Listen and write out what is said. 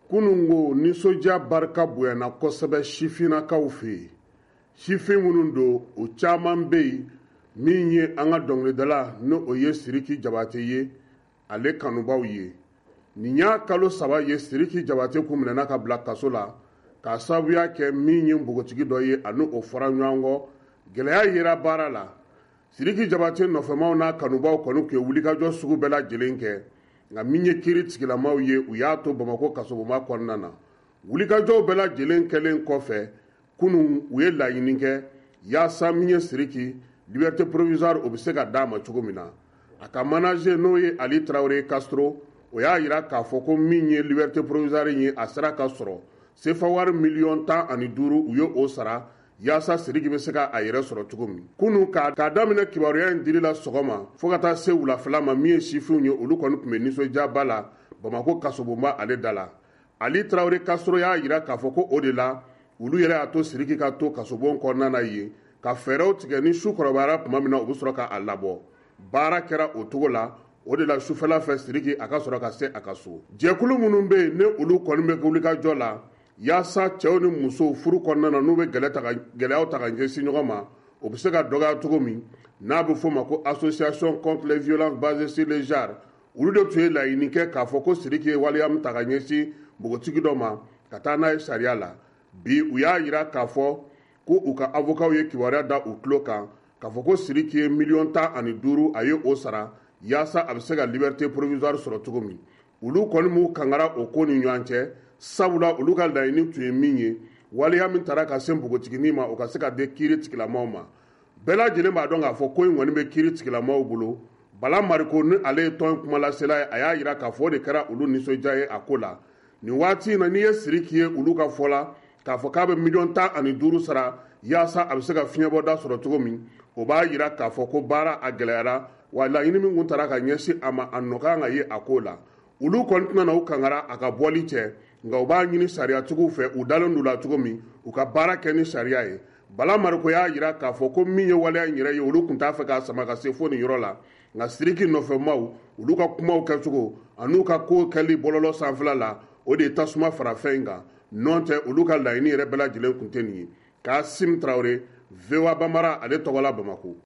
kunungo nisɔndiya barika bonyana kosɛbɛ sifinnakaw fɛ yen. Sifin minnu don o caman bɛ yen min ye an ka dɔnkilidala n'o ye Sidiki Jabate ye ale kanubaw ye. Nin y'a kalo 3 ye Sidiki Jabate kun minɛna ka bila kaso la k'a sababuya kɛ min ye npogotigi dɔ ye ani o fɔra ɲɔgɔn kɔ. Gɛlɛya yera baara la. Sidiki Jabate nɔfɛmaw n'a kanubaw kɔni tun ye wulikajɔ sugu bɛɛ lajɛlen kɛ nka min ye kiiri tigilamaw ye u y'a to Bamako kasobonba kɔnɔna na. Wulikajɔw bɛɛ lajɛlen kɛlen kɔfɛ kunun u ye laɲini kɛ yaasa min ye Sidiki liberté provisoire o bɛ se ka d'a ma cogo min na. A ka manager n'o ye Ali Traoré Castro o y'a jira k'a fɔ ko min ye liberté provisoire ye a sera ka sɔrɔ CFA wari miliyɔn 15 u ye o sara yaasa Sidiki bɛ se ka a yɛrɛ sɔrɔ cogo min. Kunun k'a daminɛ kibaruya in dili la sɔgɔma fo ka taa se wulafɛla ma min ye sifinw ye olu kɔni tun bɛ nisɔndiyaba la Bamako kasobonba ale da la. Ali Traoré Castro y'a jira k'a fɔ ko o de la olu yɛrɛ y'a to Sidiki ka to kasobon kɔnɔna na yen ka fɛɛrɛw tigɛ ni su kɔrɔbayara tuma min na u bɛ sɔrɔ k'a labɔ. Baara kɛra o cogo la o de la sufɛla fɛ Sidiki a ka sɔrɔ ka se a ka so. Jɛkulu minnu bɛ yen ne olu kɔni bɛ wulikajɔ la yaasa cɛw ni musow furu kɔnɔna na n'u bɛ gɛlɛyaw ta ka ɲɛsin ɲɔgɔn ma o bɛ se ka dɔgɔya cogo min n'a bɛ fɔ ma ko association contre les violences basées sur le genre olu de tun ye laɲini kɛ k'a fɔ ko Sidiki ye waleya min ta ka ɲɛsin npogotigi dɔ ma ka taa n'a ye sariya la. Bi u y'a jira k'a fɔ ko u ka avocat ye kibaruya da u tulo kan k'a fɔ ko Sidiki ye miliyɔn 15 a ye o sara yaasa a bɛ se ka liberté provisoire sɔrɔ cogo min. Olu kɔni m'u kangara o ko ni ɲɔgɔn cɛ sabula olu ka laɲini tun ye min ye waleya min taara ka se npogotiginin ma o ka se ka di kiiri tigilamaw ma. Bɛɛ lajɛlen b'a dɔn k'a fɔ ko in kɔni bɛ kiiri tigilamaw bolo. Bala Mariko ni ale ye tɔn kumalasela ye a y'a jira k'a fɔ o de kɛra olu nisɔndiya ye a ko la. Nin waati in na n'i ye Sidiki ye olu ka fɔ la k'a fɔ k'a bɛ miliyɔn 15 sara yaasa a bɛ se ka fiɲɛbɔda sɔrɔ cogo min o b'a jira k'a fɔ ko baara a gɛlɛyara wa laɲini min tun taara ka ɲɛsin a ma a nɔgɔya ka ye a ko la. Olu kɔni tɛna na u kangara a ka bɔli cɛ nka u b'a ɲini sariyatigiw fɛ u dalen d'u la cogo min u ka baara kɛ ni sariya ye. Bala Mariko y'a jira k'a fɔ ko min ye waleya in yɛrɛ ye olu tun t'a fɛ k'a sama ka se fo nin yɔrɔ la nka Sidiki nɔfɛmaw olu ka kumaw kɛcogo an'u ka ko kɛli bɔlɔlɔ sanfɛla la o de ye tasuma fara fɛn in kan nɔn tɛ olu ka laɲini yɛrɛ bɛɛ lajɛlen tun tɛ nin ye. Kasim Traoré, VOA Bambara ale tɔgɔ la Bamako.